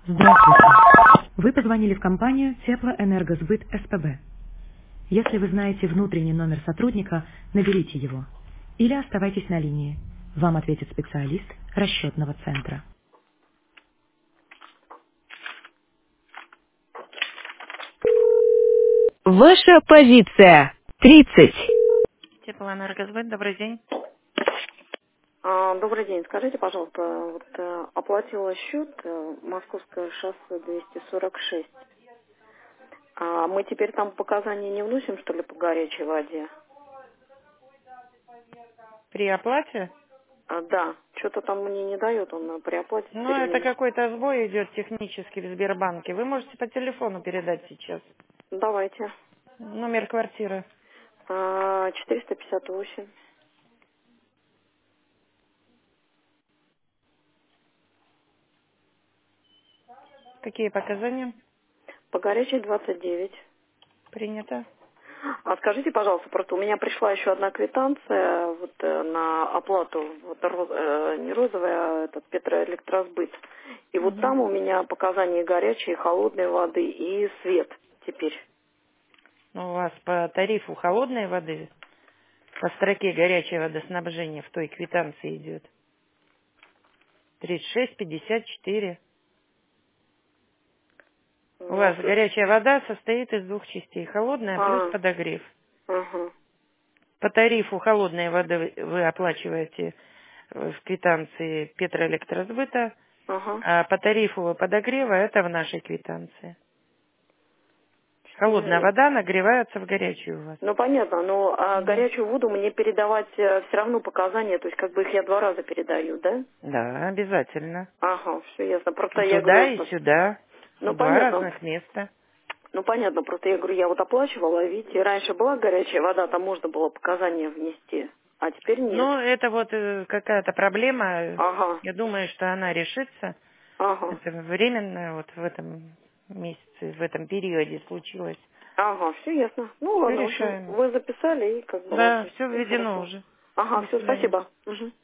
Здравствуйте. Вы позвонили в компанию Теплоэнергосбыт СПБ. Если вы знаете внутренний номер сотрудника, наберите его. Или оставайтесь на линии. Вам ответит специалист расчетного центра. Ваша позиция. 30. Теплоэнергосбыт, добрый день. Добрый день. Скажите, пожалуйста, оплатила счет Московское шоссе 246. Мы теперь там показания не вносим, что ли, по горячей воде? При оплате? Да. Что-то там мне не дает, он при оплате Ну, теперь это не... какой-то сбой идет технически в Сбербанке. Вы можете по телефону передать сейчас. Давайте. Номер квартиры. 458. Какие показания? По горячей 29. Принято. Скажите, пожалуйста, просто у меня пришла еще одна квитанция на оплату, не розовая, а этот Петроэлектросбыт. И вот Мгм. там у меня показания горячей и холодной воды и свет теперь. Ну, у вас по тарифу холодной воды, по строке горячее водоснабжение в той квитанции идет. 36,54. У Ну, вас горячая вода состоит из двух частей. Холодная плюс подогрев. ага, По тарифу холодной воды вы оплачиваете в квитанции Петроэлектросбыта, ага. а по тарифу подогрева это в нашей квитанции. Холодная Четыре. вода нагревается в горячую у вас. Ну, понятно, но Мгм. горячую воду мне передавать все равно показания, то есть как бы их я 2 раза передаю, да? Да, обязательно. Ага, все ясно. Просто И я туда, говорю, и сюда. ну, Два понятно. разных места. Ну, понятно, просто я говорю, я вот оплачивала, видите, раньше была горячая вода, там можно было показания внести, а теперь нет. Ну, это вот какая-то проблема. Ага, Я думаю, что она решится. ага, Это временно вот в этом месяце, в этом периоде случилось. ага, все ясно. Ну, Все ладно, в общем, решаемо. вы записали, и как бы, ладно, Да, все всё введено хорошо. уже. Ага, До все, свидания. спасибо. Мгм.